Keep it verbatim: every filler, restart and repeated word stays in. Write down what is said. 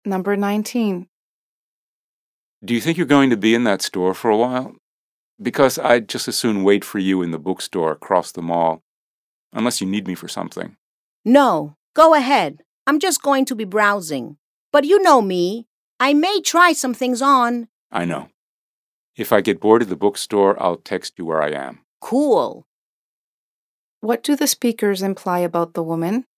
Number nineteen. Do you think you're going to be in that store for a while? Because I'd just as soon wait for you in the bookstore across the mall, unless you need me for something. No, go ahead. I'm just going to be browsing. But you know me. I may try some things on. I know. If I get bored at the bookstore, I'll text you where I am. Cool. What do the speakers imply about the woman?